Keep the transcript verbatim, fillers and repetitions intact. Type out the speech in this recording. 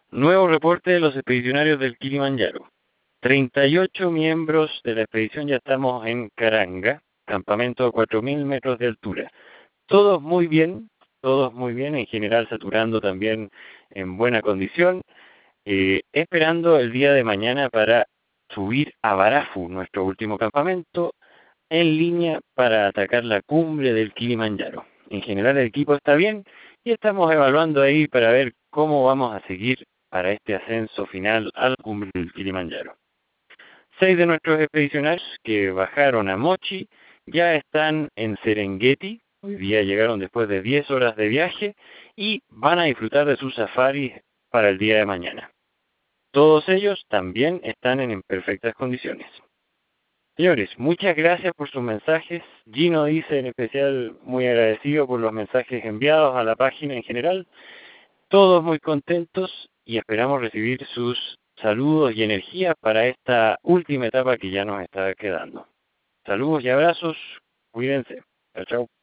Nuevo reporte de los expedicionarios del Kilimanjaro. treinta y ocho miembros de la expedición ya estamos en Karanga, campamento a cuatro mil metros de altura. Todos muy bien, todos muy bien, en general saturando también en buena condición, eh, esperando el día de mañana para subir a Barafu, nuestro último campamento, en línea para atacar la cumbre del Kilimanjaro. En general el equipo está bien y estamos evaluando ahí para ver cómo vamos a seguir para este ascenso final a la cumbre del Kilimanjaro. Seis de nuestros expedicionarios que bajaron a Mochi ya están en Serengeti. Hoy día llegaron después de diez horas de viaje y van a disfrutar de sus safaris para el día de mañana. Todos ellos también están en perfectas condiciones. Señores, muchas gracias por sus mensajes. Gino dice en especial muy agradecido por los mensajes enviados a la página en general. Todos muy contentos y esperamos recibir sus saludos y energía para esta última etapa que ya nos está quedando. Saludos y abrazos. Cuídense. Chao, chao.